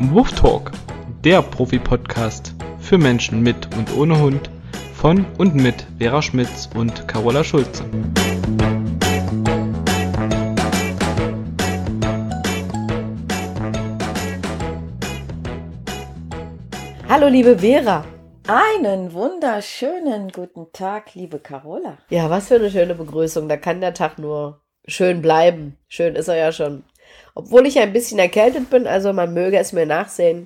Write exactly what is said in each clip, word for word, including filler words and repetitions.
zum Huftalk, der Profi-Podcast für Menschen mit und ohne Hund von und mit Vera Schmitz und Carola Schulze. Hallo liebe Vera. Einen wunderschönen guten Tag, liebe Carola. Ja, was für eine schöne Begrüßung. Da kann der Tag nur schön bleiben. Schön ist er ja schon. Obwohl ich ein bisschen erkältet bin, also man möge es mir nachsehen.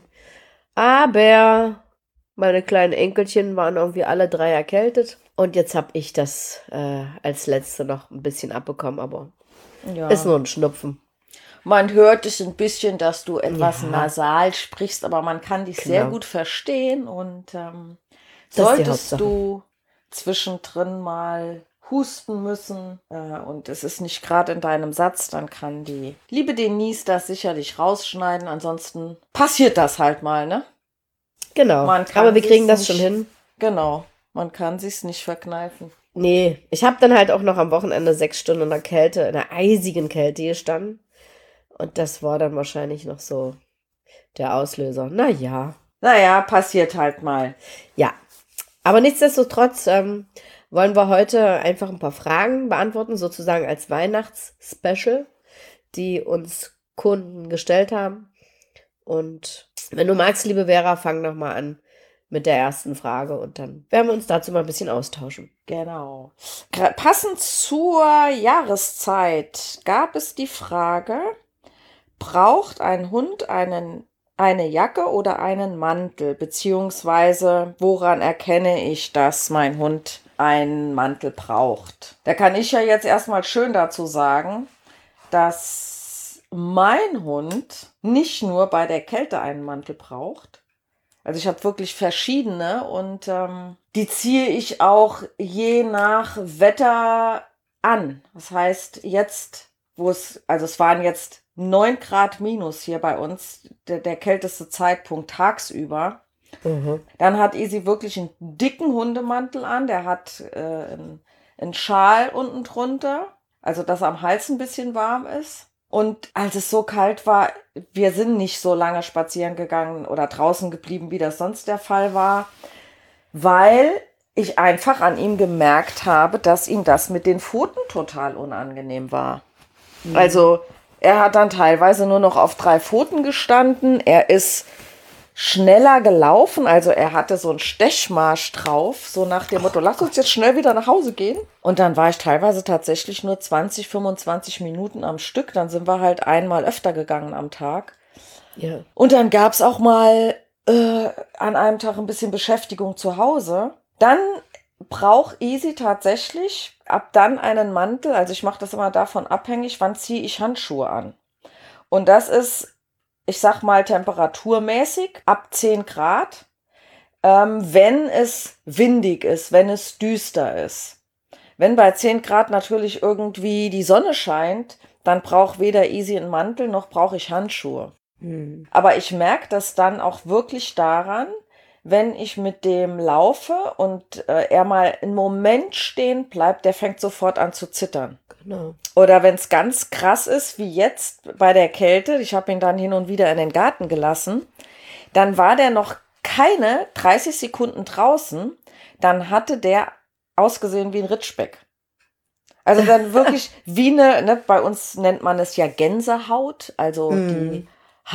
Aber meine kleinen Enkelchen waren irgendwie alle drei erkältet. Und jetzt habe ich das äh, als Letzte noch ein bisschen abbekommen, aber Ja. ist nur ein Schnupfen. Man hört es ein bisschen, dass du etwas Ja. nasal sprichst, aber man kann dich Genau. sehr gut verstehen. Und ähm, Das ist die solltest Hauptsache. du zwischendrin mal husten müssen äh, und es ist nicht gerade in deinem Satz, dann kann die liebe Denise das sicherlich rausschneiden. Ansonsten passiert das halt mal, ne? Genau, Man kann aber wir sich's kriegen das nicht- schon hin. Genau, man kann sich's nicht verkneifen. Nee, ich habe dann halt auch noch am Wochenende sechs Stunden in der Kälte, in der eisigen Kälte gestanden. Und das war dann wahrscheinlich noch so der Auslöser. Naja, Naja, passiert halt mal. ja. Aber nichtsdestotrotz ähm, wollen wir heute einfach ein paar Fragen beantworten, sozusagen als Weihnachtsspecial, die uns Kunden gestellt haben. Und wenn du magst, liebe Vera, fang noch mal an mit der ersten Frage und dann werden wir uns dazu mal ein bisschen austauschen. Genau. Gra- Passend zur Jahreszeit gab es die Frage, braucht ein Hund einen, eine Jacke oder einen Mantel? Beziehungsweise, woran erkenne ich, dass mein Hund einen Mantel braucht? Da kann ich ja jetzt erstmal schön dazu sagen, dass mein Hund nicht nur bei der Kälte einen Mantel braucht. Also ich habe wirklich verschiedene und ähm, die ziehe ich auch je nach Wetter an. Das heißt, jetzt, wo es, also es waren jetzt neun Grad minus hier bei uns, der, der kälteste Zeitpunkt tagsüber. Mhm. Dann hat Easy wirklich einen dicken Hundemantel an. Der hat äh, einen, einen Schal unten drunter, also dass am Hals ein bisschen warm ist. Und als es so kalt war, wir sind nicht so lange spazieren gegangen oder draußen geblieben, wie das sonst der Fall war, weil ich einfach an ihm gemerkt habe, dass ihm das mit den Pfoten total unangenehm war. Also er hat dann teilweise nur noch auf drei Pfoten gestanden. Er ist schneller gelaufen, also er hatte so einen Stechmarsch drauf, so nach dem Motto, lass uns jetzt schnell wieder nach Hause gehen. Und dann war ich teilweise tatsächlich nur zwanzig, fünfundzwanzig Minuten am Stück. Dann sind wir halt einmal öfter gegangen am Tag. Ja. Und dann gab es auch mal äh, an einem Tag ein bisschen Beschäftigung zu Hause. Dann braucht Easy tatsächlich ab dann einen Mantel. Also ich mache das immer davon abhängig, wann ziehe ich Handschuhe an. Und das ist, ich sag mal, temperaturmäßig ab zehn Grad, ähm, wenn es windig ist, wenn es düster ist. Wenn bei zehn Grad natürlich irgendwie die Sonne scheint, dann braucht weder Easy einen Mantel, noch brauche ich Handschuhe. Hm. Aber ich merke das dann auch wirklich daran, wenn ich mit dem laufe und äh, er mal einen Moment stehen bleibt, der fängt sofort an zu zittern. Genau. Oder wenn es ganz krass ist, wie jetzt bei der Kälte, ich habe ihn dann hin und wieder in den Garten gelassen, dann war der noch keine dreißig Sekunden draußen, dann hatte der ausgesehen wie ein Ritschbeck. Also dann wirklich wie eine, ne, bei uns nennt man es ja Gänsehaut, also Mm. die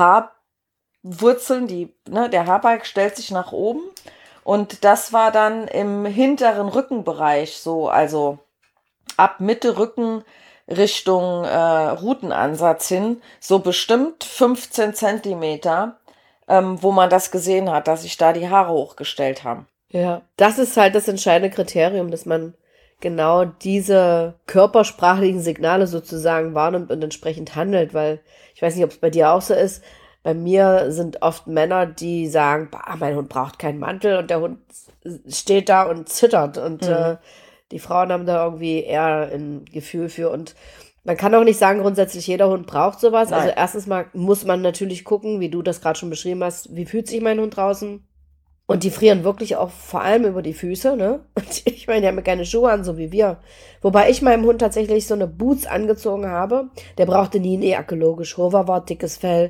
Haarwurzeln, die, ne, der Haarbalg stellt sich nach oben und das war dann im hinteren Rückenbereich so, also ab Mitte Rücken Richtung äh, Rutenansatz hin, so bestimmt fünfzehn Zentimeter, ähm, wo man das gesehen hat, dass sich da die Haare hochgestellt haben. Ja, das ist halt das entscheidende Kriterium, dass man genau diese körpersprachlichen Signale sozusagen wahrnimmt und entsprechend handelt, weil ich weiß nicht, ob es bei dir auch so ist. Bei mir sind oft Männer, die sagen, bah, mein Hund braucht keinen Mantel und der Hund steht da und zittert und Mhm. äh, die Frauen haben da irgendwie eher ein Gefühl für und man kann auch nicht sagen, grundsätzlich jeder Hund braucht sowas. Nein. Also erstens mal muss man natürlich gucken, wie du das gerade schon beschrieben hast, wie fühlt sich mein Hund draußen? Und die frieren wirklich auch vor allem über die Füße, ne? Und ich meine, die haben ja keine Schuhe an, so wie wir. Wobei ich meinem Hund tatsächlich so eine Boots angezogen habe. Der brauchte nie eine Jacke, logisch. Hover war dickes Fell.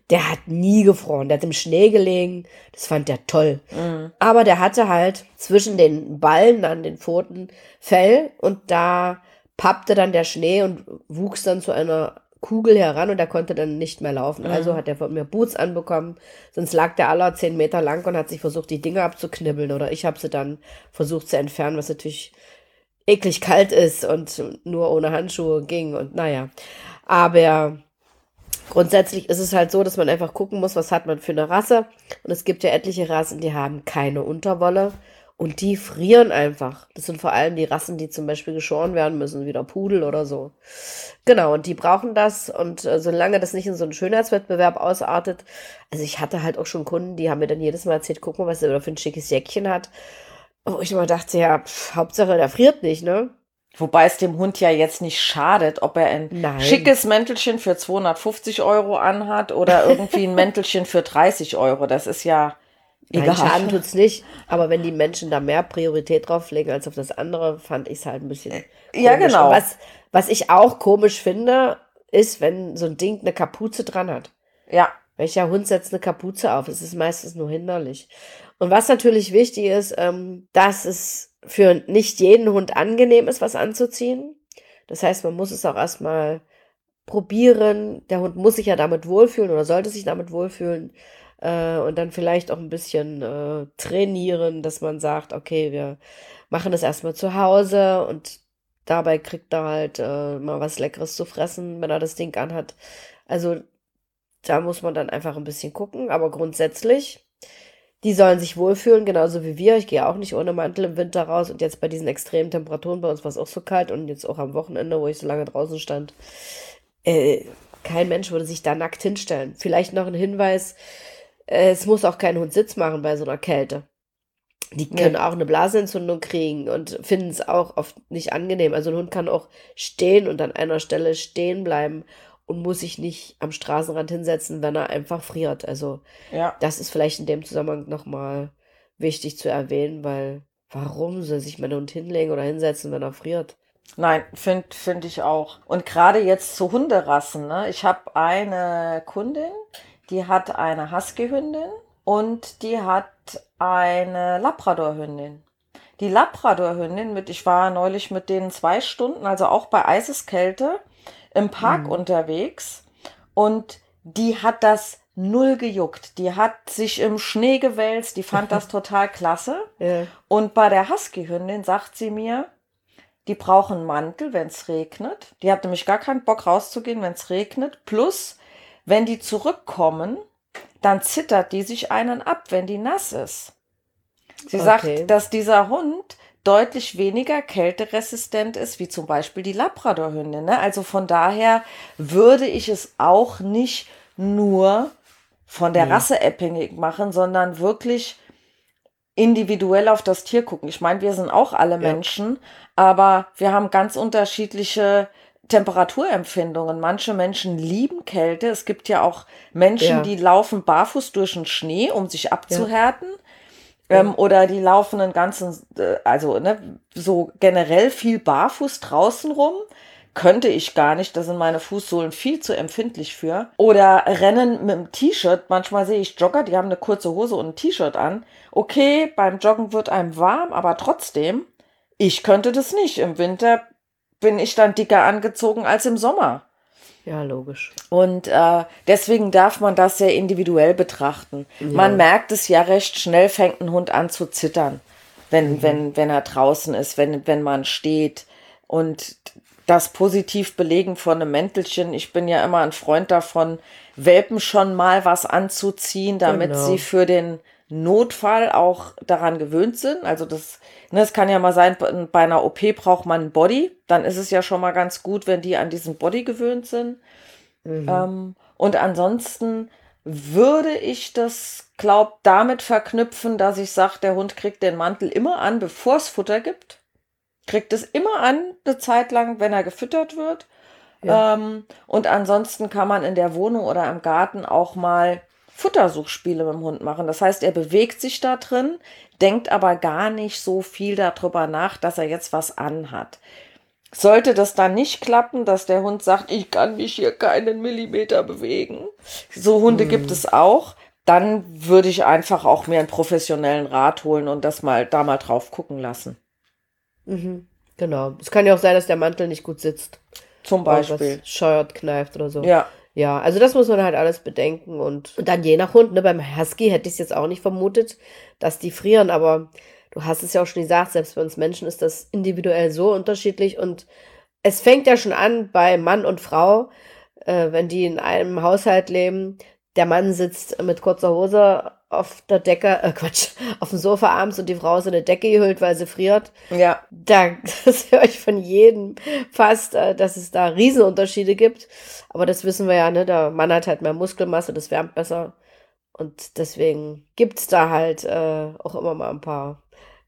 der hat nie gefroren. Der hat im Schnee gelegen. Das fand der toll. Mhm. Aber der hatte halt zwischen den Ballen an den Pfoten Fell und da pappte dann der Schnee und wuchs dann zu einer Kugel heran und er konnte dann nicht mehr laufen. Mhm. Also hat er von mir Boots anbekommen. Sonst lag der aller zehn Meter lang und hat sich versucht, die Dinger abzuknibbeln. Oder ich habe sie dann versucht zu entfernen, was natürlich eklig kalt ist und nur ohne Handschuhe ging. Und naja, aber grundsätzlich ist es halt so, dass man einfach gucken muss, was hat man für eine Rasse. Und es gibt ja etliche Rassen, die haben keine Unterwolle und die frieren einfach. Das sind vor allem die Rassen, die zum Beispiel geschoren werden müssen, wie der Pudel oder so. Genau, und die brauchen das. Und äh, solange das nicht in so einen Schönheitswettbewerb ausartet, also ich hatte halt auch schon Kunden, die haben mir dann jedes Mal erzählt, guck mal, was der für ein schickes Jäckchen hat. Wo ich immer dachte, ja, pff, Hauptsache, der friert nicht, ne? Wobei es dem Hund ja jetzt nicht schadet, ob er ein Nein. schickes Mäntelchen für zweihundertfünfzig Euro anhat oder irgendwie ein Mäntelchen für dreißig Euro. Das ist ja Nein, egal. Schaden tut's nicht. Aber wenn die Menschen da mehr Priorität drauf legen als auf das andere, fand ich es halt ein bisschen Ja, komisch. genau. Und was, was ich auch komisch finde, ist, wenn so ein Ding eine Kapuze dran hat. Ja, Welcher Hund setzt eine Kapuze auf? Es ist meistens nur hinderlich. Und was natürlich wichtig ist, ähm, dass es für nicht jeden Hund angenehm ist, was anzuziehen. Das heißt, man muss es auch erstmal probieren. Der Hund muss sich ja damit wohlfühlen oder sollte sich damit wohlfühlen. Äh, und dann vielleicht auch ein bisschen äh, trainieren, dass man sagt, okay, wir machen das erstmal zu Hause und dabei kriegt er halt äh, mal was Leckeres zu fressen, wenn er das Ding anhat. Also da muss man dann einfach ein bisschen gucken, aber grundsätzlich, die sollen sich wohlfühlen, genauso wie wir. Ich gehe auch nicht ohne Mantel im Winter raus und jetzt bei diesen extremen Temperaturen, bei uns war es auch so kalt und jetzt auch am Wochenende, wo ich so lange draußen stand, äh, kein Mensch würde sich da nackt hinstellen. Vielleicht noch ein Hinweis, äh, es muss auch kein Hund Sitz machen bei so einer Kälte. Die können Nee. auch eine Blasenentzündung kriegen und finden es auch oft nicht angenehm. Also ein Hund kann auch stehen und an einer Stelle stehen bleiben und muss sich nicht am Straßenrand hinsetzen, wenn er einfach friert. Also ja. das ist vielleicht in dem Zusammenhang nochmal wichtig zu erwähnen, weil warum soll sich mein Hund hinlegen oder hinsetzen, wenn er friert? Nein, finde find ich auch. Und gerade jetzt zu Hunderassen, ne? Ich habe eine Kundin, die hat eine Husky-Hündin und die hat eine Labrador-Hündin. Die Labrador-Hündin, mit, ich war neulich mit denen zwei Stunden, also auch bei Eiseskälte, im Park Mhm. unterwegs und die hat das null gejuckt. Die hat sich im Schnee gewälzt, die fand das total klasse. Ja. Und bei der Husky-Hündin sagt sie mir, die brauchen einen Mantel, wenn es regnet. Die hat nämlich gar keinen Bock rauszugehen, wenn es regnet. Plus, wenn die zurückkommen, dann zittert die sich einen ab, wenn die nass ist. Sie Okay. sagt, dass dieser Hund deutlich weniger kälteresistent ist, wie zum Beispiel die Labradorhündin. Ne? Also von daher würde ich es auch nicht nur von der Nee. Rasse abhängig machen, sondern wirklich individuell auf das Tier gucken. Ich meine, wir sind auch alle Ja. Menschen, aber wir haben ganz unterschiedliche Temperaturempfindungen. Manche Menschen lieben Kälte. Es gibt ja auch Menschen, Ja. die laufen barfuß durch den Schnee, um sich abzuhärten. Ja. Ähm, oder die laufen den ganzen, äh, also ne, so generell viel barfuß draußen rum. Könnte ich gar nicht, da sind meine Fußsohlen viel zu empfindlich für. Oder rennen mit einem T-Shirt. Manchmal sehe ich Jogger, die haben eine kurze Hose und ein T-Shirt an. Okay, beim Joggen wird einem warm, aber trotzdem, ich könnte das nicht. Im Winter bin ich dann dicker angezogen als im Sommer. Ja, logisch. Und äh, deswegen darf man das sehr individuell betrachten. Ja. Man merkt es ja recht schnell, fängt ein Hund an zu zittern, wenn, wenn, wenn er draußen ist, wenn, wenn man steht. Und das positiv belegen von einem Mäntelchen, ich bin ja immer ein Freund davon, Welpen schon mal was anzuziehen, damit Genau. sie für den Notfall auch daran gewöhnt sind. Also das, ne, es kann ja mal sein, bei einer O P braucht man ein Body, dann ist es ja schon mal ganz gut, wenn die an diesen Body gewöhnt sind. Mhm. Ähm, und ansonsten würde ich das, glaub, damit verknüpfen, dass ich sage, der Hund kriegt den Mantel immer an, bevor es Futter gibt. Kriegt es immer an, eine Zeit lang, wenn er gefüttert wird. Ja. Ähm, und ansonsten kann man in der Wohnung oder im Garten auch mal Futtersuchspiele mit dem Hund machen. Das heißt, er bewegt sich da drin, denkt aber gar nicht so viel darüber nach, dass er jetzt was anhat. Sollte das dann nicht klappen, dass der Hund sagt, ich kann mich hier keinen Millimeter bewegen, So Hunde Mhm. gibt es auch. Dann würde ich einfach auch mir einen professionellen Rat holen und das mal da mal drauf gucken lassen. Mhm. Genau. Es kann ja auch sein, dass der Mantel nicht gut sitzt. Zum Irgendwas Beispiel. scheuert, kneift oder so. Ja, Ja, also das muss man halt alles bedenken. Und, und dann je nach Hund, ne, beim Husky hätte ich es jetzt auch nicht vermutet, dass die frieren, aber du hast es ja auch schon gesagt, selbst bei uns Menschen ist das individuell so unterschiedlich. Und es fängt ja schon an bei Mann und Frau, äh, wenn die in einem Haushalt leben. Der Mann sitzt mit kurzer Hose auf der Decke, äh, Quatsch, auf dem Sofa abends und die Frau ist in eine Decke gehüllt, weil sie friert. ja, Da, das höre ich von jedem fast, äh, dass es da Riesenunterschiede gibt. Aber das wissen wir ja, ne? Der Mann hat halt mehr Muskelmasse, das wärmt besser. Und deswegen gibt's da halt äh, auch immer mal ein paar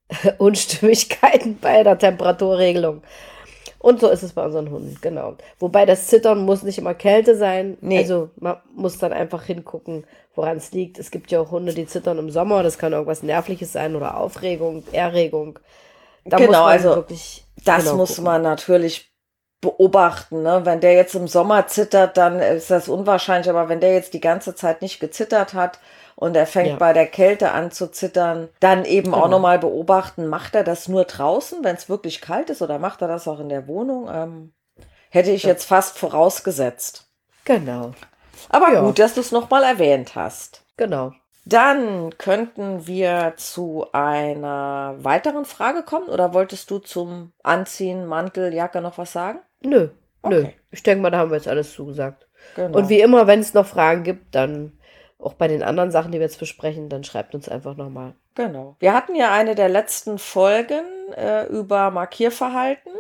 Unstimmigkeiten bei der Temperaturregelung. Und so ist es bei unseren Hunden, genau. Wobei das Zittern muss nicht immer Kälte sein. nee, Also man muss dann einfach hingucken, woran es liegt. Es gibt ja auch Hunde, die zittern im Sommer. Das kann irgendwas Nervliches sein oder Aufregung, Erregung. Da muss genau, man also wirklich das genau muss gucken. man natürlich beobachten, ne? Wenn der jetzt im Sommer zittert, dann ist das unwahrscheinlich, aber wenn der jetzt die ganze Zeit nicht gezittert hat und er fängt Ja, bei der Kälte an zu zittern, dann eben auch genau. nochmal beobachten, macht er das nur draußen, wenn es wirklich kalt ist, oder macht er das auch in der Wohnung? Ähm, hätte ich Ja, jetzt fast vorausgesetzt. genau. Aber Ja, gut, dass du es nochmal erwähnt hast. genau. Dann könnten wir zu einer weiteren Frage kommen, oder wolltest du zum Anziehen, Mantel, Jacke noch was sagen? Nö, nö. Okay, Ich denke mal, da haben wir jetzt alles zugesagt. Und genau. wie immer, wenn es noch Fragen gibt, dann auch bei den anderen Sachen, die wir jetzt besprechen, dann schreibt uns einfach nochmal. Genau. Wir hatten ja eine der letzten Folgen äh, über Markierverhalten.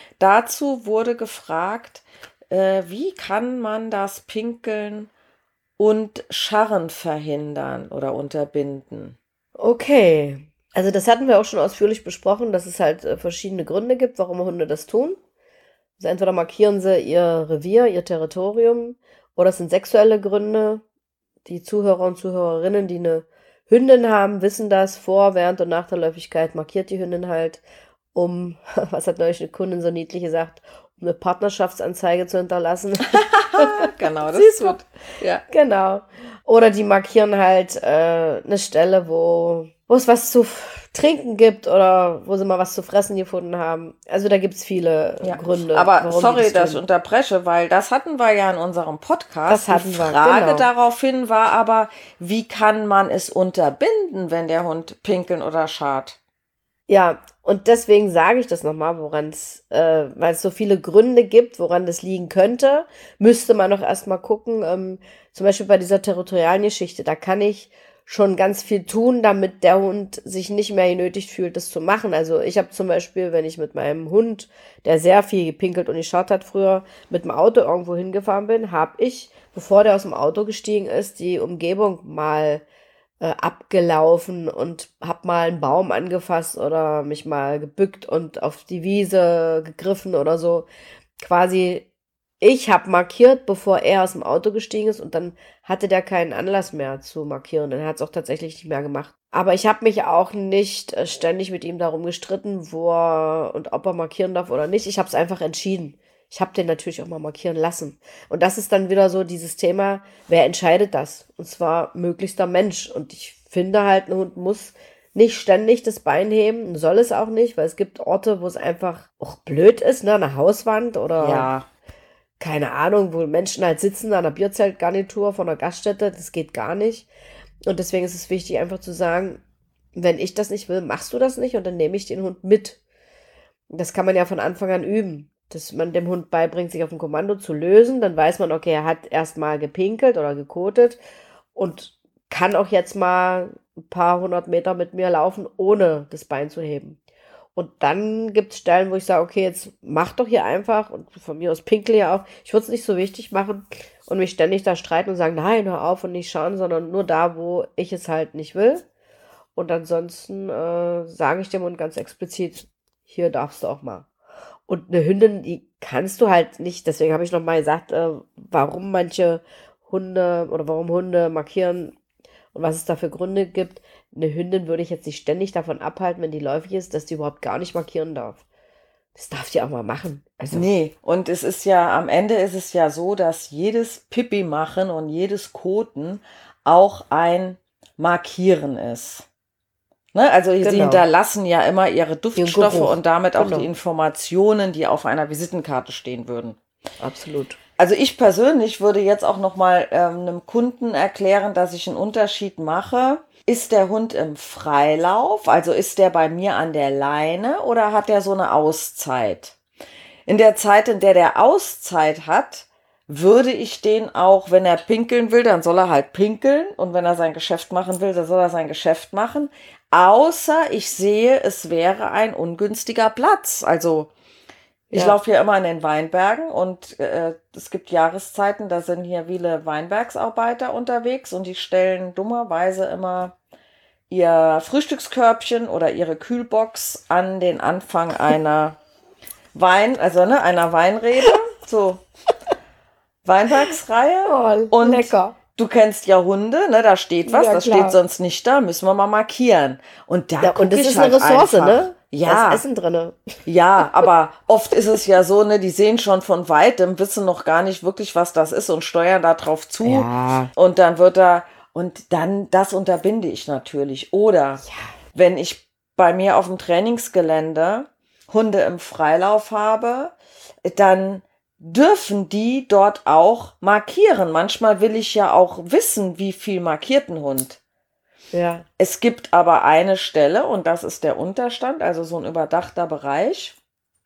Dazu wurde gefragt, äh, wie kann man das Pinkeln und Scharren verhindern oder unterbinden? Okay. Also das hatten wir auch schon ausführlich besprochen, dass es halt äh, verschiedene Gründe gibt, warum Hunde das tun. Also entweder markieren sie ihr Revier, ihr Territorium, oder es sind sexuelle Gründe. Die Zuhörer und Zuhörerinnen, die eine Hündin haben, wissen das. Vor, während und nach der Läufigkeit markiert die Hündin halt, um, was hat neulich eine Kundin so niedlich gesagt, um eine Partnerschaftsanzeige zu hinterlassen. Genau, das ist Siehst du? gut. Ja. Genau. Oder die markieren halt äh, eine Stelle, wo, wo es was zu f- trinken gibt oder wo sie mal was zu fressen gefunden haben. Also da gibt's viele Ja, Gründe, aber warum die sorry, das dass ich tun. unterbreche, weil das hatten wir ja in unserem Podcast. Das Die hatten wir, Frage genau. daraufhin war aber, wie kann man es unterbinden, wenn der Hund pinkeln oder schart? Ja, und deswegen sage ich das nochmal, woran es, äh, weil es so viele Gründe gibt, woran das liegen könnte, müsste man doch erstmal gucken, ähm, zum Beispiel bei dieser territorialen Geschichte, da kann ich schon ganz viel tun, damit der Hund sich nicht mehr genötigt fühlt, das zu machen. Also ich habe zum Beispiel, wenn ich mit meinem Hund, der sehr viel gepinkelt und geschaut hat früher, mit dem Auto irgendwo hingefahren bin, habe ich, bevor der aus dem Auto gestiegen ist, die Umgebung mal äh, abgelaufen und hab mal einen Baum angefasst oder mich mal gebückt und auf die Wiese gegriffen oder so. Quasi, ich habe markiert, bevor er aus dem Auto gestiegen ist und dann hatte der keinen Anlass mehr zu markieren. Dann hat es auch tatsächlich nicht mehr gemacht. Aber ich habe mich auch nicht äh, ständig mit ihm darum gestritten, wo er und ob er markieren darf oder nicht. Ich habe es einfach entschieden. Ich habe den natürlich auch mal markieren lassen. Und das ist dann wieder so dieses Thema, wer entscheidet das? Und zwar möglichst der Mensch. Und ich finde halt, ein Hund muss nicht ständig das Bein heben, soll es auch nicht, weil es gibt Orte, wo es einfach auch blöd ist, ne, eine Hauswand oder Ja, keine Ahnung, wo Menschen halt sitzen an einer Bierzeltgarnitur von einer Gaststätte, das geht gar nicht. Und deswegen ist es wichtig, einfach zu sagen, wenn ich das nicht will, machst du das nicht und dann nehme ich den Hund mit. Das kann man ja von Anfang an üben, dass man dem Hund beibringt, sich auf ein Kommando zu lösen. Dann weiß man, okay, er hat erstmal gepinkelt oder gekotet und kann auch jetzt mal ein paar hundert Meter mit mir laufen, ohne das Bein zu heben. Und dann gibt es Stellen, wo ich sage, okay, jetzt mach doch hier einfach und von mir aus pinkel ja auch. Ich würde es nicht so wichtig machen und mich ständig da streiten und sagen, nein, hör auf und nicht schauen, sondern nur da, wo ich es halt nicht will. Und ansonsten äh, sage ich dem Hund ganz explizit, hier darfst du auch mal. Und eine Hündin, die kannst du halt nicht, deswegen habe ich nochmal gesagt, äh, warum manche Hunde oder warum Hunde markieren und was es da für Gründe gibt. Eine Hündin würde ich jetzt nicht ständig davon abhalten, wenn die läufig ist, dass die überhaupt gar nicht markieren darf. Das darf die auch mal machen. Also, Nee, und es ist ja, am Ende ist es ja so, dass jedes Pipi machen und jedes Koten auch ein Markieren ist. Ne? Also sie Genau. hinterlassen ja immer ihre Duftstoffe Geruch. und damit auch Genau. die Informationen, die auf einer Visitenkarte stehen würden. Absolut. Also ich persönlich würde jetzt auch noch mal ähm, einem Kunden erklären, dass ich einen Unterschied mache. Ist der Hund im Freilauf, also ist der bei mir an der Leine oder hat der so eine Auszeit? In der Zeit, in der der Auszeit hat, würde ich den auch, wenn er pinkeln will, dann soll er halt pinkeln und wenn er sein Geschäft machen will, dann soll er sein Geschäft machen. Außer ich sehe, es wäre ein ungünstiger Platz. Also ich Ja. laufe hier immer in den Weinbergen und äh, es gibt Jahreszeiten, da sind hier viele Weinbergsarbeiter unterwegs und die stellen dummerweise immer ihr Frühstückskörbchen oder ihre Kühlbox an den Anfang einer Wein, also ne, einer Weinrebe, so Weinbergsreihe. Oh, Und lecker. du kennst ja Hunde, ne, da steht was, Ja, das klar. steht sonst nicht da, müssen wir mal markieren. Und da Ja, guck und das ich ist halt eine Ressource, einfach. ne? Ja. Da ist Essen drin. Ja, aber oft ist es ja so, ne, die sehen schon von weitem, wissen noch gar nicht wirklich, was das ist und steuern da drauf zu. Ja. Und dann wird da, und dann, das unterbinde ich natürlich. Oder wenn ich bei mir auf dem Trainingsgelände Hunde im Freilauf habe, dann dürfen die dort auch markieren. Manchmal will ich ja auch wissen, wie viel markiert ein Hund. Ja. Es gibt aber eine Stelle, und das ist der Unterstand, also so ein überdachter Bereich,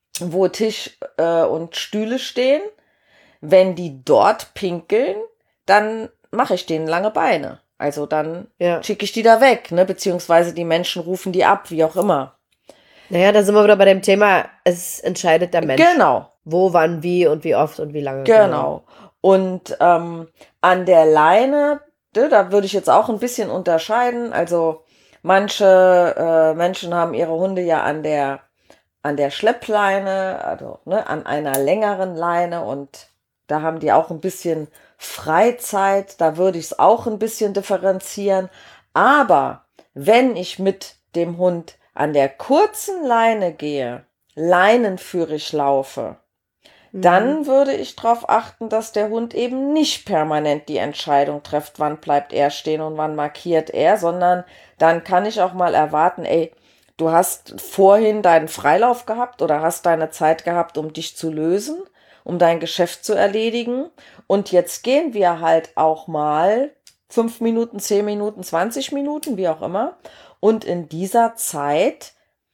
wo Tisch äh, und Stühle stehen. Wenn die dort pinkeln, dann mache ich denen lange Beine. Also dann Ja. schicke ich die da weg, ne? Beziehungsweise die Menschen rufen die ab, wie auch immer. Naja, da sind wir wieder bei dem Thema, es entscheidet der Mensch. Genau. Wo, wann, wie und wie oft und wie lange. Genau. Und ähm, an der Leine, da würde ich jetzt auch ein bisschen unterscheiden. Also manche äh, Menschen haben ihre Hunde ja an der an der Schleppleine, also ne, an einer längeren Leine und da haben die auch ein bisschen Freizeit. Da würde ich es auch ein bisschen differenzieren. Aber wenn ich mit dem Hund an der kurzen Leine gehe, leinenführig laufe, dann würde ich darauf achten, dass der Hund eben nicht permanent die Entscheidung trifft, wann bleibt er stehen und wann markiert er, sondern dann kann ich auch mal erwarten, ey, du hast vorhin deinen Freilauf gehabt oder hast deine Zeit gehabt, um dich zu lösen, um dein Geschäft zu erledigen und jetzt gehen wir halt auch mal fünf Minuten, zehn Minuten, zwanzig Minuten, wie auch immer und in dieser Zeit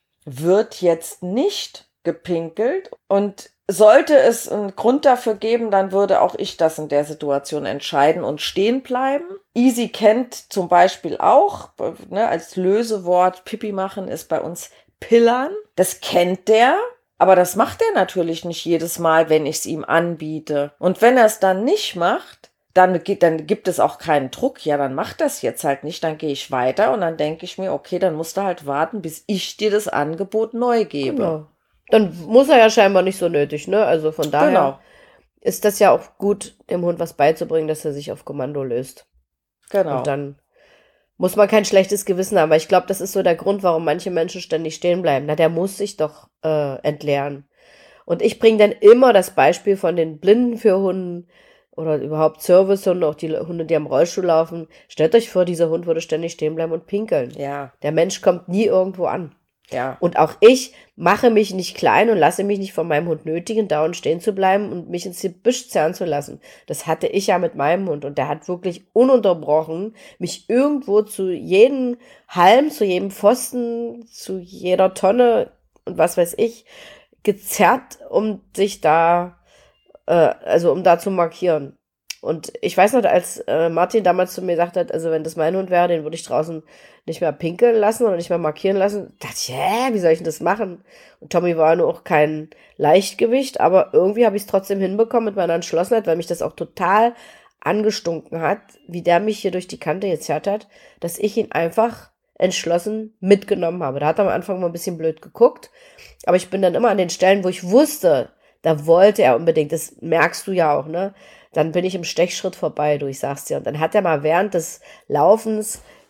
wird jetzt nicht gepinkelt und sollte es einen Grund dafür geben, dann würde auch ich das in der Situation entscheiden und stehen bleiben. Easy kennt zum Beispiel auch, ne, als Lösewort Pipi machen ist bei uns Pillern. Das kennt der, aber das macht er natürlich nicht jedes Mal, wenn ich es ihm anbiete. Und wenn er es dann nicht macht, dann, dann gibt es auch keinen Druck. Ja, dann mach das jetzt halt nicht, dann gehe ich weiter und dann denke ich mir, okay, dann musst du halt warten, bis ich dir das Angebot neu gebe. Genau. Dann muss er ja scheinbar nicht so nötig, ne? Also von daher Genau. ist das ja auch gut, dem Hund was beizubringen, dass er sich auf Kommando löst. Genau. Und dann muss man kein schlechtes Gewissen haben. Aber ich glaube, das ist so der Grund, warum manche Menschen ständig stehen bleiben. Na, der muss sich doch äh, entleeren. Und ich bringe dann immer das Beispiel von den Blinden für Hunden oder überhaupt Servicehunden, auch die Hunde, die am Rollstuhl laufen. Stellt euch vor, dieser Hund würde ständig stehen bleiben und pinkeln. Ja, Der Mensch kommt nie irgendwo an. ja. Und auch ich mache mich nicht klein und lasse mich nicht von meinem Hund nötigen, dauernd stehen zu bleiben und mich ins Gebüsch zerren zu lassen. Das hatte ich ja mit meinem Hund und der hat wirklich ununterbrochen mich irgendwo zu jedem Halm, zu jedem Pfosten, zu jeder Tonne und was weiß ich, gezerrt, um sich da, äh, also um da zu markieren. Und ich weiß noch, als äh, Martin damals zu mir gesagt hat, also wenn das mein Hund wäre, den würde ich draußen nicht mehr pinkeln lassen oder nicht mehr markieren lassen, dachte ich, hä, wie soll ich denn das machen? Und Tommy war nur auch kein Leichtgewicht, aber irgendwie habe ich es trotzdem hinbekommen mit meiner Entschlossenheit, weil mich das auch total angestunken hat, wie der mich hier durch die Kante gezerrt hat, dass ich ihn einfach entschlossen mitgenommen habe. Da hat er am Anfang mal ein bisschen blöd geguckt, aber ich bin dann immer an den Stellen, wo ich wusste, da wollte er unbedingt, das merkst du ja auch, ne? Dann bin ich im Stechschritt vorbei, du, ich sag's dir. Und dann hat er mal während des Laufens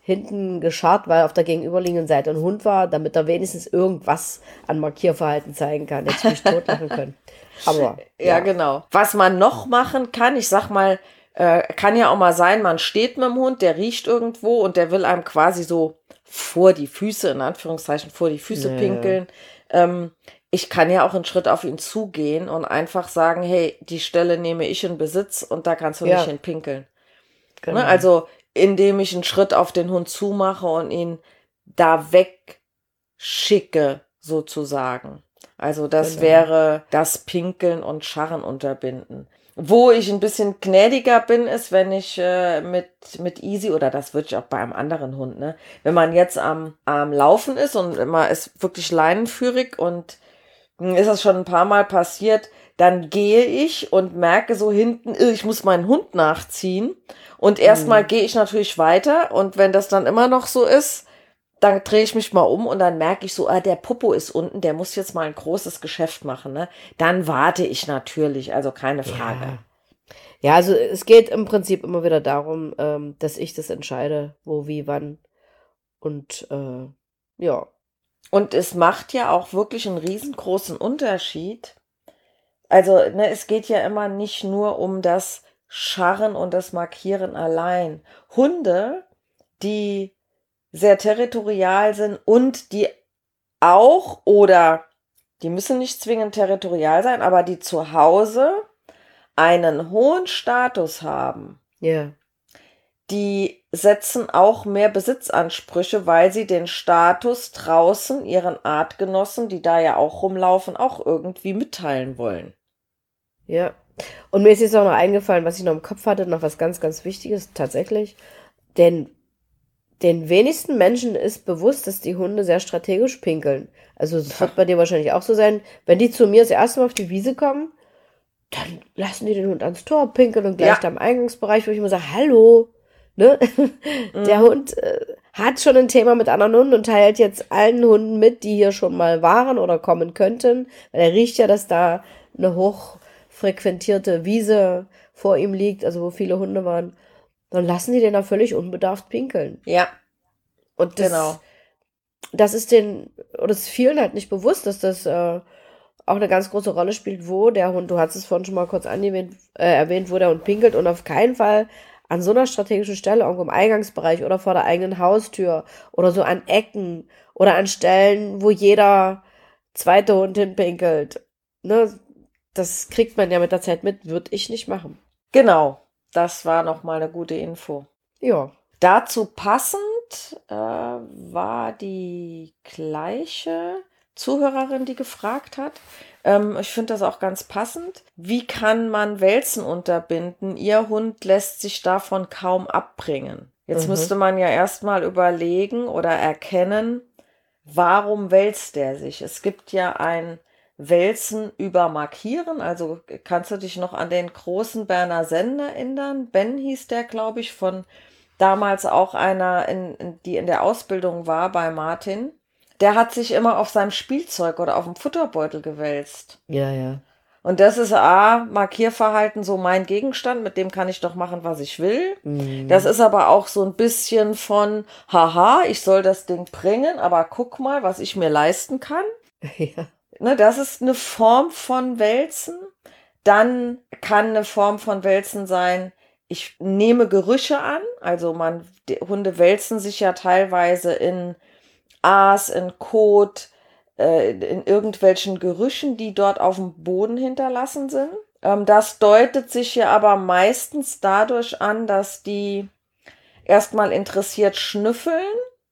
hinten gescharrt, weil auf der gegenüberliegenden Seite ein Hund war, damit er wenigstens irgendwas an Markierverhalten zeigen kann. Jetzt mich totlachen können. Aber Ja, ja, genau. Was man noch machen kann, ich sag mal, äh, kann ja auch mal sein, man steht mit dem Hund, der riecht irgendwo und der will einem quasi so vor die Füße, in Anführungszeichen, vor die Füße Ja, ja. pinkeln. Ähm, ich kann ja auch einen Schritt auf ihn zugehen und einfach sagen, hey, die Stelle nehme ich in Besitz und da kannst du Ja. nicht hin pinkeln. genau. Ne? Also, indem ich einen Schritt auf den Hund zumache und ihn da wegschicke, sozusagen. Also, das Genau. wäre das Pinkeln und Scharren unterbinden. Wo ich ein bisschen gnädiger bin, ist, wenn ich äh, mit, mit Easy, oder das würde ich auch bei einem anderen Hund, ne, wenn man jetzt am, am Laufen ist und man ist wirklich leinenführig und mh, ist das schon ein paar Mal passiert, dann gehe ich und merke so hinten, äh, ich muss meinen Hund nachziehen. Und erstmal gehe ich natürlich weiter und wenn das dann immer noch so ist, dann drehe ich mich mal um und dann merke ich so, ah, der Popo ist unten, der muss jetzt mal ein großes Geschäft machen, ne? Dann warte ich natürlich, also keine Frage. Ja. ja, also es geht im Prinzip immer wieder darum, ähm, dass ich das entscheide, wo, wie, wann. Und äh, ja, Und es macht ja auch wirklich einen riesengroßen Unterschied. Also, ne, es geht ja immer nicht nur um das Scharren und das Markieren allein. Hunde, die sehr territorial sind und die auch oder die müssen nicht zwingend territorial sein, aber die zu Hause einen hohen Status haben, ja, die setzen auch mehr Besitzansprüche, weil sie den Status draußen ihren Artgenossen, die da ja auch rumlaufen, auch irgendwie mitteilen wollen. ja. Und mir ist jetzt auch noch eingefallen, was ich noch im Kopf hatte, noch was ganz, ganz Wichtiges tatsächlich. Denn den wenigsten Menschen ist bewusst, dass die Hunde sehr strategisch pinkeln. Also es wird bei dir wahrscheinlich auch so sein, wenn die zu mir das erste Mal auf die Wiese kommen, dann lassen die den Hund ans Tor pinkeln und gleich Ja. da im Eingangsbereich, wo ich immer sage, hallo, ne? Der Hund äh, hat schon ein Thema mit anderen Hunden und teilt jetzt allen Hunden mit, die hier schon mal waren oder kommen könnten, weil er riecht ja, dass da eine hochfrequentierte Wiese vor ihm liegt, also wo viele Hunde waren. Dann lassen die den da völlig unbedarft pinkeln. Ja, Und das, genau. das ist den, oder es ist vielen halt nicht bewusst, dass das äh, auch eine ganz große Rolle spielt, wo der Hund, du hast es vorhin schon mal kurz angewähnt, äh, erwähnt, wo der Hund pinkelt und auf keinen Fall an so einer strategischen Stelle, irgendwo im Eingangsbereich oder vor der eigenen Haustür oder so an Ecken oder an Stellen, wo jeder zweite Hund hinpinkelt. Ne? Das kriegt man ja mit der Zeit mit, würde ich nicht machen. Genau. Das war nochmal eine gute Info. Ja. Dazu passend äh, war die gleiche Zuhörerin, die gefragt hat. Ähm, ich finde das auch ganz passend. Wie kann man Welzen unterbinden? Ihr Hund lässt sich davon kaum abbringen. Jetzt Mhm. müsste man ja erstmal überlegen oder erkennen, warum wälzt der sich? Es gibt ja ein Wälzen über Markieren. Also kannst du dich noch an den großen Berner Sennen erinnern? Ben hieß der, glaube ich, von damals auch einer, in, in, die in der Ausbildung war bei Martin. Der hat sich immer auf seinem Spielzeug oder auf dem Futterbeutel gewälzt. Ja, ja. Und das ist A, Markierverhalten, so mein Gegenstand, mit dem kann ich doch machen, was ich will. Mhm. Das ist aber auch so ein bisschen von, haha, ich soll das Ding bringen, aber guck mal, was ich mir leisten kann. ja. Ne, das ist eine Form von Wälzen. Dann kann eine Form von Wälzen sein, ich nehme Gerüche an. Also man, die Hunde wälzen sich ja teilweise in Aas, in Kot, äh, in irgendwelchen Gerüchen, die dort auf dem Boden hinterlassen sind. Ähm, das deutet sich ja aber meistens dadurch an, dass die erstmal interessiert schnüffeln,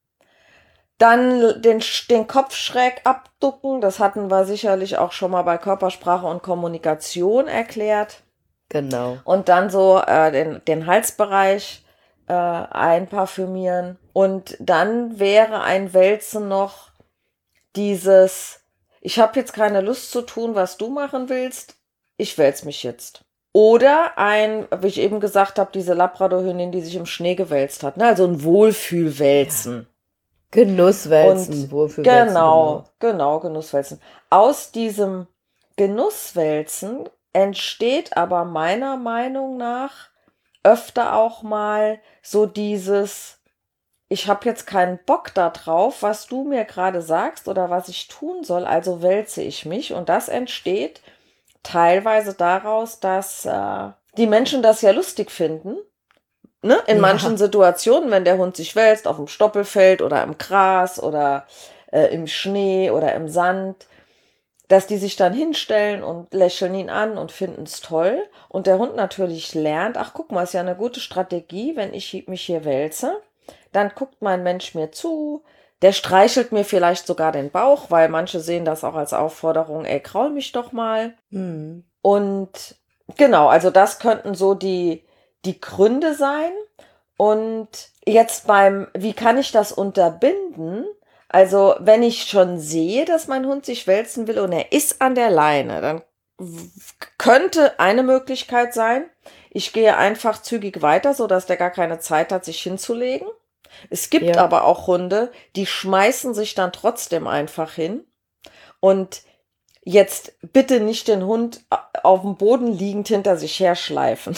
dann den, den Kopf schräg abducken. Das hatten wir sicherlich auch schon mal bei Körpersprache und Kommunikation erklärt. Genau. Und dann so äh, den, den Halsbereich äh, einparfümieren. Und dann wäre ein Wälzen noch dieses, ich habe jetzt keine Lust zu tun, was du machen willst, ich wälz mich jetzt. Oder ein, wie ich eben gesagt habe, diese Labradorhündin, die sich im Schnee gewälzt hat. Ne? Also ein Wohlfühlwälzen. Genusswälzen, Und Wohlfühlwälzen. Genau, genau, Genusswälzen. Aus diesem Genusswälzen entsteht aber meiner Meinung nach öfter auch mal so dieses, ich habe jetzt keinen Bock da drauf, was du mir gerade sagst oder was ich tun soll, also wälze ich mich. Und das entsteht teilweise daraus, dass äh, die Menschen das ja lustig finden. Ne? In Ja. manchen Situationen, wenn der Hund sich wälzt, auf dem Stoppelfeld oder im Gras oder äh, im Schnee oder im Sand, dass die sich dann hinstellen und lächeln ihn an und finden es toll. Und der Hund natürlich lernt, ach guck mal, ist ja eine gute Strategie, wenn ich mich hier wälze, dann guckt mein Mensch mir zu, der streichelt mir vielleicht sogar den Bauch, weil manche sehen das auch als Aufforderung, ey, kraul mich doch mal. Hm. Und genau, also das könnten so die, die Gründe sein. Und jetzt beim, wie kann ich das unterbinden? Also wenn ich schon sehe, dass mein Hund sich wälzen will und er ist an der Leine, dann w- könnte eine Möglichkeit sein, ich gehe einfach zügig weiter, sodass der gar keine Zeit hat, sich hinzulegen. Es gibt Ja. aber auch Hunde, die schmeißen sich dann trotzdem einfach hin. Und jetzt bitte nicht den Hund auf dem Boden liegend hinter sich herschleifen.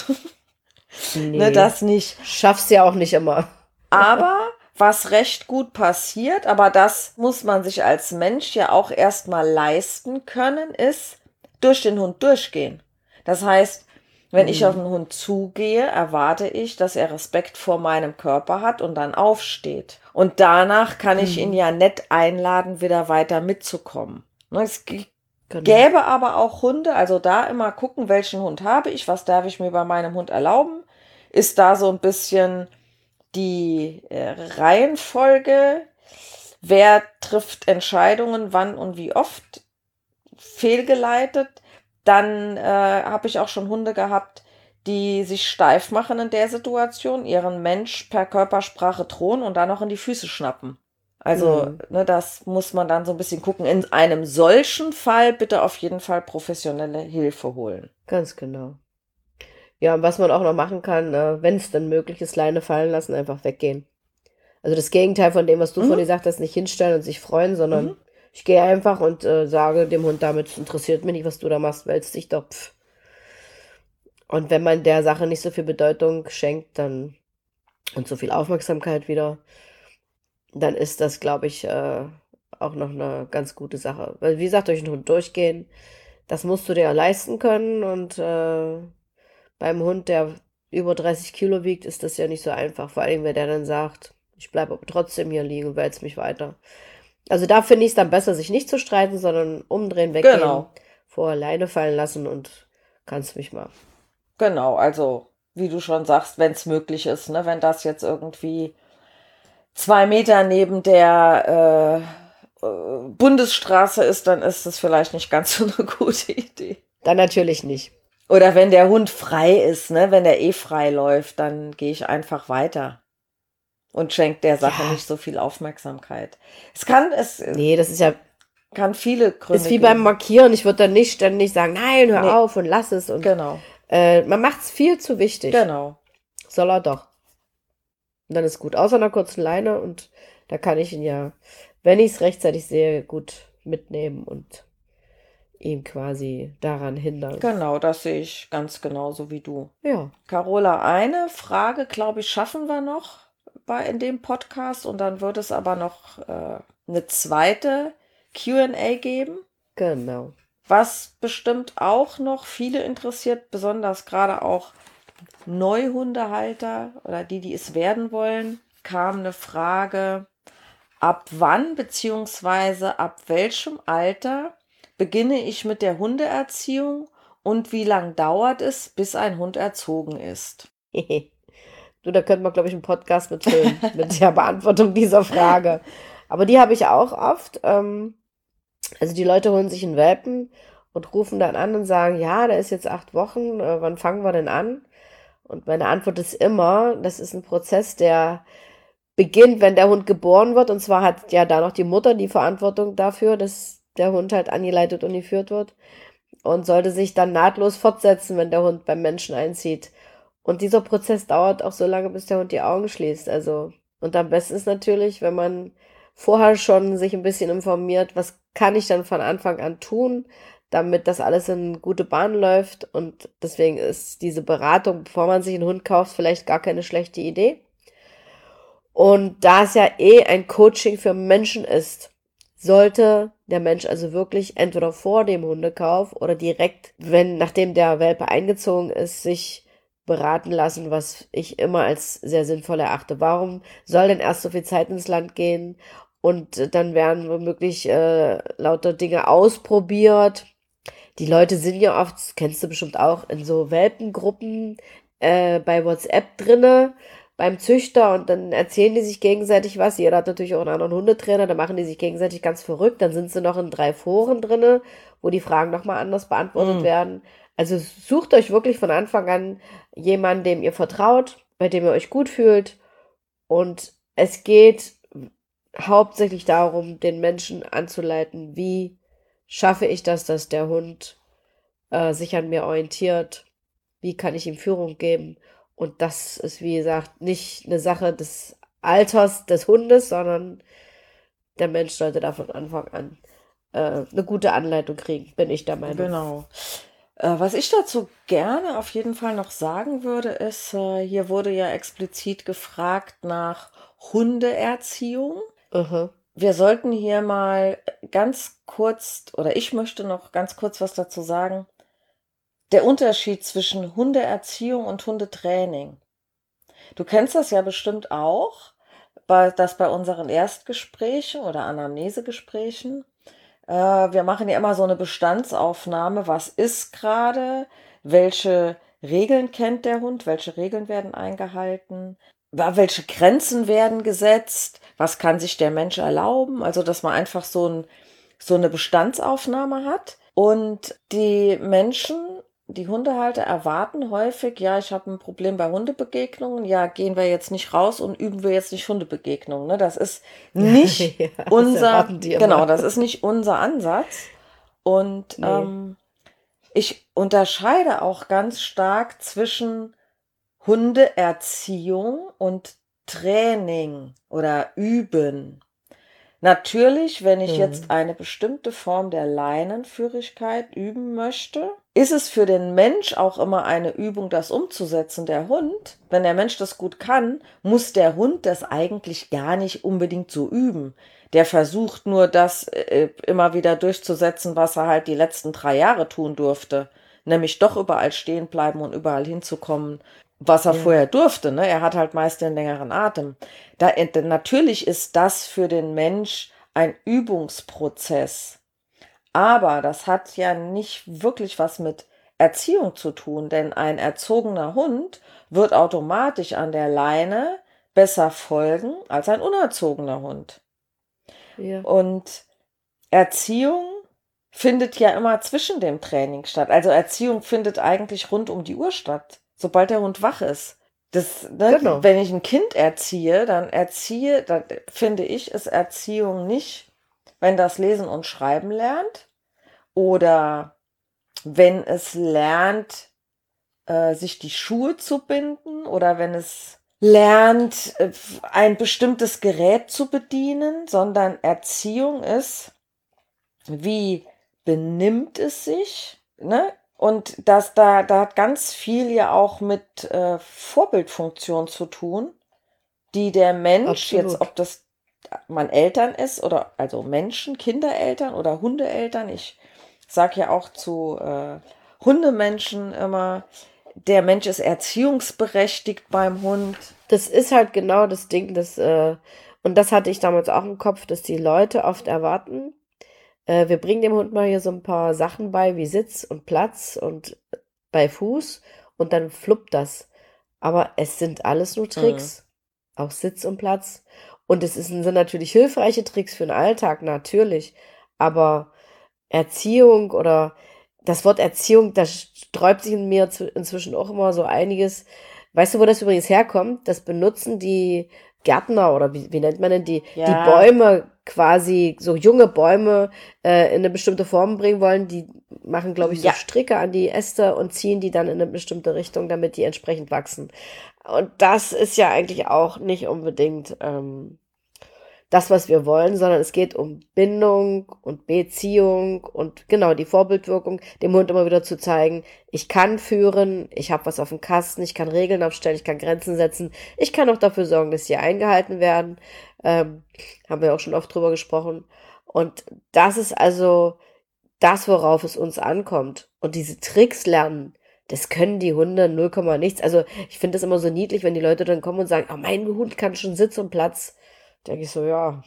Nee. Ne, das nicht. Schaff's ja auch nicht immer. Aber was recht gut passiert, aber das muss man sich als Mensch ja auch erstmal leisten können, ist durch den Hund durchgehen. Das heißt, wenn ich Mhm. auf den Hund zugehe, erwarte ich, dass er Respekt vor meinem Körper hat und dann aufsteht. Und danach kann ich ihn Mhm. ja nett einladen, wieder weiter mitzukommen. Ne, Es g- Genau. gäbe aber auch Hunde, also da immer gucken, welchen Hund habe ich, was darf ich mir bei meinem Hund erlauben, ist da so ein bisschen die äh, Reihenfolge, wer trifft Entscheidungen, wann und wie oft, fehlgeleitet. Dann äh, habe ich auch schon Hunde gehabt, die sich steif machen in der Situation, ihren Mensch per Körpersprache drohen und dann noch in die Füße schnappen. Also, Mhm. ne, das muss man dann so ein bisschen gucken. In einem solchen Fall bitte auf jeden Fall professionelle Hilfe holen. Ganz genau. Ja, und was man auch noch machen kann, äh, wenn es dann möglich ist, Leine fallen lassen, einfach weggehen. Also das Gegenteil von dem, was du Mhm. vorhin gesagt hast, nicht hinstellen und sich freuen, sondern Mhm. ich gehe einfach und äh, sage dem Hund damit, es interessiert mich nicht, was du da machst, wälzt dich doch. Pff. Und wenn man der Sache nicht so viel Bedeutung schenkt, dann und so viel Aufmerksamkeit wieder, dann ist das, glaube ich, äh, auch noch eine ganz gute Sache. Weil, wie gesagt, durch den Hund durchgehen, das musst du dir ja leisten können. Und äh, beim Hund, der über dreißig Kilo wiegt, ist das ja nicht so einfach. Vor allem, wenn der dann sagt, ich bleibe aber trotzdem hier liegen und wälze mich weiter. Also da finde ich es dann besser, sich nicht zu streiten, sondern umdrehen, weggehen, Genau. vor Leine fallen lassen und kannst mich mal. Genau, also wie du schon sagst, wenn es möglich ist, ne, wenn das jetzt irgendwie zwei Meter neben der äh, äh, Bundesstraße ist, dann ist das vielleicht nicht ganz so eine gute Idee. Dann natürlich nicht. Oder wenn der Hund frei ist, ne, wenn der eh frei läuft, dann gehe ich einfach weiter und schenke der Sache Ja. nicht so viel Aufmerksamkeit. Es kann, es Nee, das ist ja kann viele Gründe ist wie geben. beim Markieren. Ich würde dann nicht ständig sagen, nein, hör Nee. auf und lass es. Und Genau, äh, man macht es viel zu wichtig. genau. Soll er doch. Und dann ist gut. Außer einer kurzen Leine und da kann ich ihn ja, wenn ich es rechtzeitig sehe, gut mitnehmen und ihn quasi daran hindern. Genau, das sehe ich ganz genauso wie du. Ja, Carola, eine Frage, glaube ich, schaffen wir noch bei in dem Podcast und dann wird es aber noch äh, eine zweite Q und A geben, genau. was bestimmt auch noch viele interessiert, besonders gerade auch Neuhundehalter oder die, die es werden wollen, kam eine Frage, ab wann beziehungsweise ab welchem Alter beginne ich mit der Hundeerziehung und wie lang dauert es, bis ein Hund erzogen ist? Du, da könnte man, glaube ich, einen Podcast mitfüllen mit der Beantwortung dieser Frage. Aber die habe ich auch oft. Ähm, also die Leute holen sich einen Welpen und rufen dann an und sagen, ja, der ist jetzt acht Wochen, äh, wann fangen wir denn an? Und meine Antwort ist immer, das ist ein Prozess, der beginnt, wenn der Hund geboren wird. Und zwar hat ja da noch die Mutter die Verantwortung dafür, dass der Hund halt angeleitet und geführt wird. Und sollte sich dann nahtlos fortsetzen, wenn der Hund beim Menschen einzieht. Und dieser Prozess dauert auch so lange, bis der Hund die Augen schließt. Also, und am besten ist natürlich, wenn man vorher schon sich ein bisschen informiert, was kann ich dann von Anfang an tun, damit das alles in gute Bahn läuft. Und deswegen ist diese Beratung, bevor man sich einen Hund kauft, vielleicht gar keine schlechte Idee. Und da es ja eh ein Coaching für Menschen ist, sollte der Mensch also wirklich entweder vor dem Hundekauf oder direkt, wenn nachdem der Welpe eingezogen ist, sich beraten lassen, was ich immer als sehr sinnvoll erachte. Warum soll denn erst so viel Zeit ins Land gehen und dann werden womöglich äh, lauter Dinge ausprobiert? Die Leute sind ja oft, das kennst du bestimmt auch, in so Welpengruppen äh, bei WhatsApp drinne beim Züchter und dann erzählen die sich gegenseitig was. Jeder hat natürlich auch einen anderen Hundetrainer, da machen die sich gegenseitig ganz verrückt. Dann sind sie noch in drei Foren drinne, wo die Fragen nochmal anders beantwortet Mm. werden. Also sucht euch wirklich von Anfang an jemanden, dem ihr vertraut, bei dem ihr euch gut fühlt. Und es geht hauptsächlich darum, den Menschen anzuleiten, wie schaffe ich das, dass der Hund äh, sich an mir orientiert, wie kann ich ihm Führung geben. Und das ist, wie gesagt, nicht eine Sache des Alters des Hundes, sondern der Mensch sollte da von Anfang an äh, eine gute Anleitung kriegen, bin ich der Meinung. Genau. Äh, was ich dazu gerne auf jeden Fall noch sagen würde, ist, äh, hier wurde ja explizit gefragt nach Hundeerziehung. Aha. Wir sollten hier mal ganz kurz, oder ich möchte noch ganz kurz was dazu sagen. Der Unterschied zwischen Hundeerziehung und Hundetraining. Du kennst das ja bestimmt auch, bei, dass bei unseren Erstgesprächen oder Anamnesegesprächen, äh, wir machen ja immer so eine Bestandsaufnahme, was ist gerade, welche Regeln kennt der Hund, welche Regeln werden eingehalten, wa- welche Grenzen werden gesetzt, was kann sich der Mensch erlauben, also dass man einfach so, ein, so eine Bestandsaufnahme hat. Und die Menschen, die Hundehalter erwarten häufig, ja, ich habe ein Problem bei Hundebegegnungen, ja, gehen wir jetzt nicht raus und üben wir jetzt nicht Hundebegegnungen. Ne? Das ist nicht Ja, das unser, erwarten die immer. genau, das ist nicht unser Ansatz. Und Nee. ähm, ich unterscheide auch ganz stark zwischen Hundeerziehung und Training oder Üben. Natürlich, wenn ich Mhm. jetzt eine bestimmte Form der Leinenführigkeit üben möchte, ist es für den Mensch auch immer eine Übung, das umzusetzen. Der Hund, wenn der Mensch das gut kann, muss der Hund das eigentlich gar nicht unbedingt so üben. Der versucht nur, das äh, immer wieder durchzusetzen, was er halt die letzten drei Jahre tun durfte. Nämlich doch überall stehen bleiben und überall hinzukommen, was er Ja. vorher durfte. Ne? Er hat halt meist den längeren Atem. Da, äh, natürlich ist das für den Mensch ein Übungsprozess. Aber das hat ja nicht wirklich was mit Erziehung zu tun, denn ein erzogener Hund wird automatisch an der Leine besser folgen als ein unerzogener Hund. Ja. Und Erziehung findet ja immer zwischen dem Training statt. Also Erziehung findet eigentlich rund um die Uhr statt, sobald der Hund wach ist. Das, ne, Genau. wenn ich ein Kind erziehe, dann erziehe, dann finde ich, ist Erziehung nicht, wenn das Lesen und Schreiben lernt oder wenn es lernt, äh, sich die Schuhe zu binden oder wenn es lernt, äh, ein bestimmtes Gerät zu bedienen, sondern Erziehung ist, wie benimmt es sich, ne? Und das, da, da hat ganz viel ja auch mit äh, Vorbildfunktion zu tun, die der Mensch, Absolut. jetzt ob das man Eltern ist oder also Menschen, Kindereltern oder Hundeeltern, ich sage ja auch zu äh, Hundemenschen immer, der Mensch ist erziehungsberechtigt beim Hund. Das ist halt genau das Ding, das, äh, und das hatte ich damals auch im Kopf, dass die Leute oft erwarten, äh, wir bringen dem Hund mal hier so ein paar Sachen bei, wie Sitz und Platz und bei Fuß und dann fluppt das. Aber es sind alles nur Tricks, auch Sitz und Platz. Und es ist, sind natürlich hilfreiche Tricks für den Alltag, natürlich. Aber Erziehung oder das Wort Erziehung, da sträubt sich in mir zu, inzwischen auch immer so einiges. Weißt du, wo das übrigens herkommt? Das benutzen die Gärtner oder wie, wie nennt man denn die, Ja. die Bäume quasi, so junge Bäume äh, in eine bestimmte Form bringen wollen. Die machen, glaube ich, so Ja. Stricke an die Äste und ziehen die dann in eine bestimmte Richtung, damit die entsprechend wachsen. Und das ist ja eigentlich auch nicht unbedingt ähm, das, was wir wollen, sondern es geht um Bindung und Beziehung und genau die Vorbildwirkung, dem Hund immer wieder zu zeigen, ich kann führen, ich habe was auf dem Kasten, ich kann Regeln aufstellen, ich kann Grenzen setzen, ich kann auch dafür sorgen, dass sie eingehalten werden. Ähm, haben wir auch schon oft drüber gesprochen. Und das ist also das, worauf es uns ankommt. Und diese Tricks lernen, das können die Hunde null Komma nichts. Also ich finde das immer so niedlich, wenn die Leute dann kommen und sagen, oh, mein Hund kann schon Sitz und Platz. Denke ich so, ja,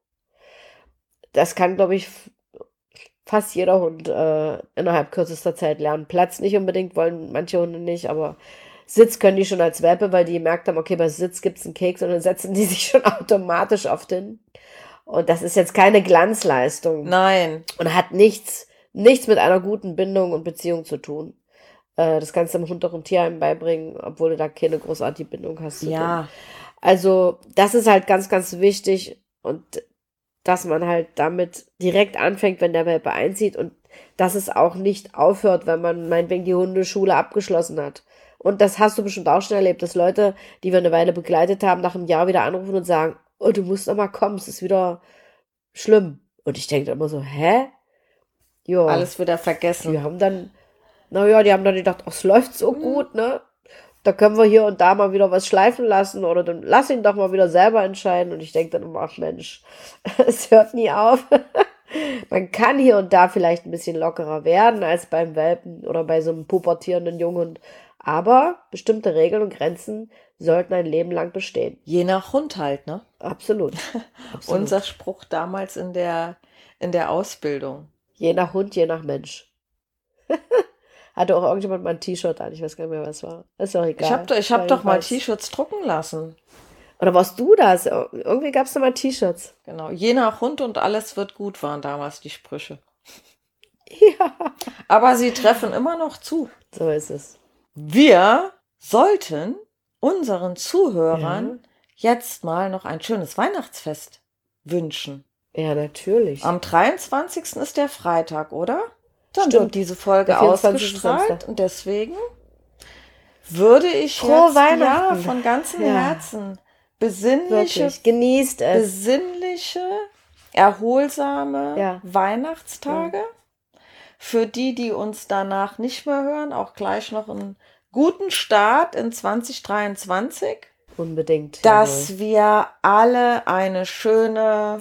das kann, glaube ich, fast jeder Hund äh, innerhalb kürzester Zeit lernen. Platz nicht unbedingt, wollen manche Hunde nicht, aber Sitz können die schon als Welpe, weil die gemerkt haben, okay, bei Sitz gibt es einen Keks und dann setzen die sich schon automatisch oft hin. Und das ist jetzt keine Glanzleistung. Nein. Und hat nichts, nichts mit einer guten Bindung und Beziehung zu tun. Äh, das kannst du dem Hund auch im Tierheim beibringen, obwohl du da keine großartige Bindung hast. Ja. Tun. Also das ist halt ganz, ganz wichtig und dass man halt damit direkt anfängt, wenn der Welpe einzieht und dass es auch nicht aufhört, wenn man meinetwegen die Hundeschule abgeschlossen hat. Und das hast du bestimmt auch schon erlebt, dass Leute, die wir eine Weile begleitet haben, nach einem Jahr wieder anrufen und sagen, oh, du musst doch mal kommen, es ist wieder schlimm. Und ich denke immer so, hä? Ja. Alles wieder vergessen. Die haben dann, naja, die haben dann gedacht, ach, es läuft so mhm. gut, ne? Da können wir hier und da mal wieder was schleifen lassen oder dann lass ihn doch mal wieder selber entscheiden. Und ich denke dann immer, ach Mensch, es hört nie auf. Man kann hier und da vielleicht ein bisschen lockerer werden als beim Welpen oder bei so einem pubertierenden Junghund. Aber bestimmte Regeln und Grenzen sollten ein Leben lang bestehen. Je nach Hund halt, ne? Absolut. Absolut. Unser Spruch damals in der, in der Ausbildung. Je nach Hund, je nach Mensch. Hatte auch irgendjemand mal ein T-Shirt an. Ich weiß gar nicht mehr, was war. Ist doch egal. Ich habe ich hab doch mal T-Shirts drucken lassen. Oder warst du das? Irgendwie gab es da mal T-Shirts. Genau. Je nach Hund und alles wird gut, waren damals die Sprüche. Ja. Aber sie treffen immer noch zu. So ist es. Wir sollten unseren Zuhörern ja. jetzt mal noch ein schönes Weihnachtsfest wünschen. Ja, natürlich. Am dreiundzwanzigsten ist der Freitag, oder? Dann Stimmt. wird diese Folge ausgestrahlt und deswegen würde ich Frohe jetzt Weihnachten. Ja, von ganzem ja. Herzen besinnliche, Wirklich. Genießt es. besinnliche, erholsame ja. Weihnachtstage. Ja. Für die, die uns danach nicht mehr hören, auch gleich noch einen guten Start in zwanzig dreiundzwanzig. Unbedingt. Dass jawohl. wir alle eine schöne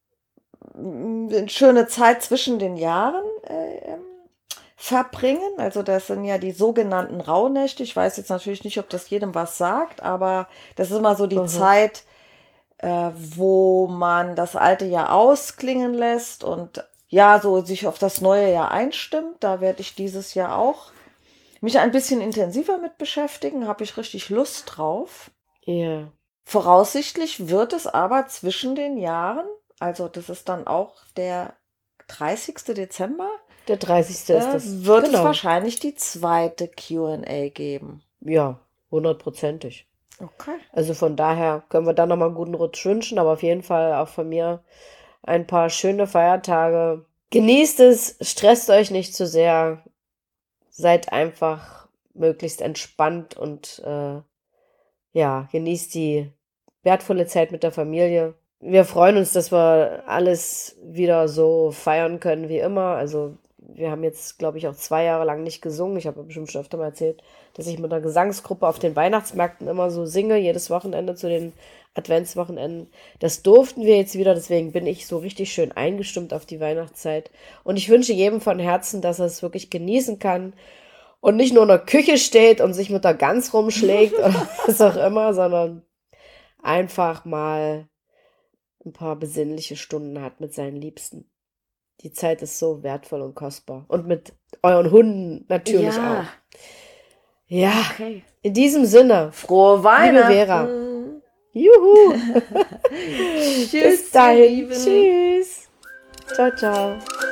eine schöne Zeit zwischen den Jahren äh, verbringen. Also das sind ja die sogenannten Rauhnächte. Ich weiß jetzt natürlich nicht, ob das jedem was sagt, aber das ist immer so die mhm. Zeit, äh, wo man das alte Jahr ausklingen lässt und ja, so sich auf das neue Jahr einstimmt. Da werde ich dieses Jahr auch mich ein bisschen intensiver mit beschäftigen. Habe ich richtig Lust drauf. Ja. Yeah. Voraussichtlich wird es aber zwischen den Jahren, also das ist dann auch der dreißigsten Dezember. Der dreißigste ist das. Äh, wird genau. es wahrscheinlich die zweite Q und A geben. Ja, hundertprozentig. Okay. Also von daher können wir da nochmal einen guten Rutsch wünschen, aber auf jeden Fall auch von mir ein paar schöne Feiertage. Genießt es, stresst euch nicht zu sehr. Seid einfach möglichst entspannt und äh, ja, genießt die wertvolle Zeit mit der Familie. Wir freuen uns, dass wir alles wieder so feiern können wie immer. Also wir haben jetzt, glaube ich, auch zwei Jahre lang nicht gesungen. Ich habe bestimmt schon öfter mal erzählt, dass ich mit einer Gesangsgruppe auf den Weihnachtsmärkten immer so singe, jedes Wochenende zu den Adventswochenenden. Das durften wir jetzt wieder, deswegen bin ich so richtig schön eingestimmt auf die Weihnachtszeit. Und ich wünsche jedem von Herzen, dass er es wirklich genießen kann und nicht nur in der Küche steht und sich mit der Gans rumschlägt oder was auch immer, sondern einfach mal ein paar besinnliche Stunden hat mit seinen Liebsten. Die Zeit ist so wertvoll und kostbar. Und mit euren Hunden natürlich ja. auch. Ja, okay. In diesem Sinne. Frohe Weihnachten. Liebe Vera. Juhu. Tschüss. Bis dahin. Tschüss. Ciao, ciao.